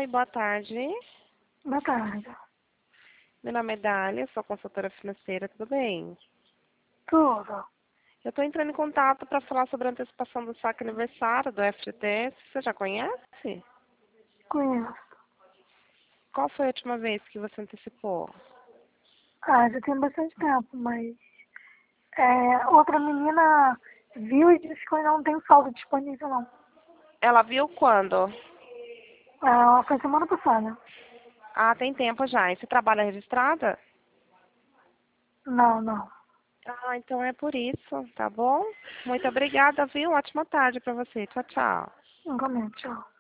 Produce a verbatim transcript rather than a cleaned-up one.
Oi, boa tarde. Boa tarde. Meu nome é Dália, sou consultora financeira, tudo bem? Tudo. Eu estou entrando em contato para falar sobre a antecipação do saque aniversário do F G T S. Você já conhece? Conheço. Qual foi a última vez que você antecipou? Ah, já tem bastante tempo, mas é, outra menina viu e disse que não tem saldo disponível, não. Ela viu quando? Ah, foi semana passada. Ah, tem tempo já. E você trabalha registrada? Não, não. Ah, então é por isso, tá bom? Muito obrigada, viu? Ótima tarde para você. Tchau, tchau. Igualmente, tchau.